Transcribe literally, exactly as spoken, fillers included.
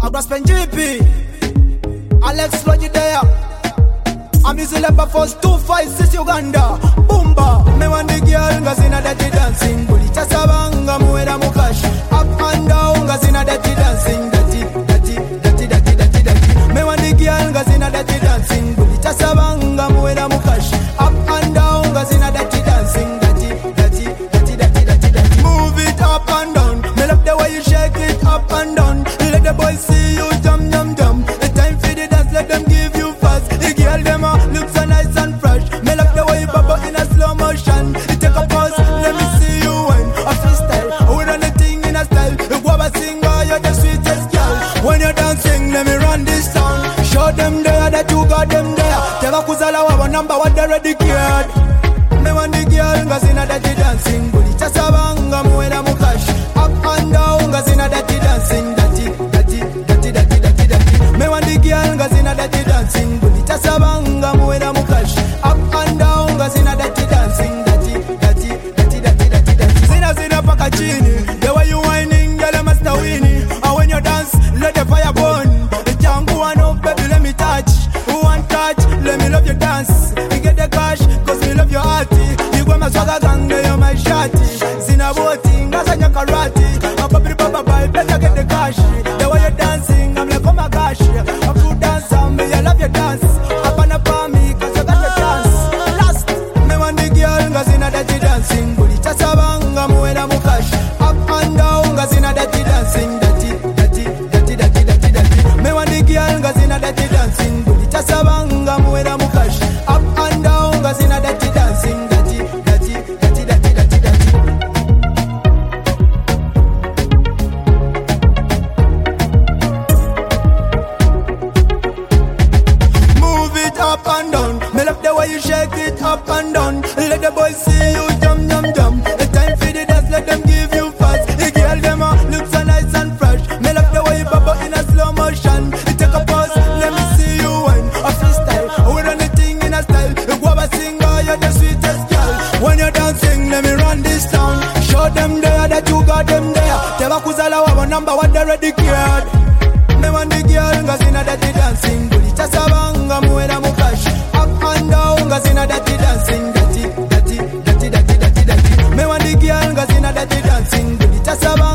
Agraspen G P, Alex Logi there. I'm using leper force two five six Uganda. Boomba, me want the girl ngazina dirty dancing. Buli chasabanga muera mukash. Up and down ngazina dirty dancing. Dirty, dirty, dirty, dirty, dirty, dirty. Me want the girl ngazina dirty dancing. Buli chasabanga muera mukash. Up and down ngazina dirty dancing. Dirty, dirty, dirty, dirty, dirty, dirty. Move it up and down. Me love the way you shake it up and down. Let the boys see you jump, jump, jump. The time for the dance, let them give you fast. The girl them a look so nice and fresh. Me love the way you bubble in a slow motion. You take a pause, let me see you wine. A freestyle, with anything in a style. You go a singer, you're the sweetest girl. When you're dancing, let me run this town. Show them there that you got them there. Teva kuzala wa number what they ready geared. Me want the girl ngazina dirty dancing. Buli chasabanga muera mukash. Up and down ngazina dirty dancing. Dirty, dirty, dirty, dirty, dirty, dirty. Me want the girl ngazina dirty dancing. Buli chasabanga muera mukash. Up and down ngazina dirty dancing. Dirty, dirty, dirty, dirty, dirty, dirty. Zina zina paka chini. The way you whining, girl, I'm a winning. And when you dance, let the fire burn. The jungle one up, baby, let me touch. Who want touch? Let me love your dance. You get the cash, cause me love your hearty. You go my swagger gang, you're my shawty. Zina voting, ngazanya karate. I'm baby, baba, bye, better get the cash. The way you're dancing, I'm like, oh my gosh. A true dancer, me, I love your dance. Up and up on me, cause you got your dance. Last, me want the girl, ngazina dirty dancing. Buli chasabanga, muera mukash. Up and down, ngazina dirty dancing. Dirty, dirty, dirty, dirty, dirty, dirty. Me want the girl, ngazina dirty dancing. Buli chasabanga, muera mukash. Up and down, ngazina dirty dancing. Dirty, dirty, dirty, dirty, dirty, dirty. Move it up and down. Me love the way you shake it up and down. Let the boys see you jump, jump, jump. The time for the dance, let them give you fast. The girl them a look so nice and fresh. Me love the way you bubble in a slow motion. You take a pause, let me see you wine. A freestyle, with anything in a style. You go a singer, you're the sweetest girl. When you're dancing, let me run this town. Show them there that you got them there. Teva kuzala wa number what they ready geared. Me want the girl ngazina dirty dancing. Buli chasabanga muera mukash. Up and down ngazina dirty dancing. Dirty, dirty, dirty, dirty, dirty, dirty. Me want the girl ngazina dirty dancing. Buli chasabanga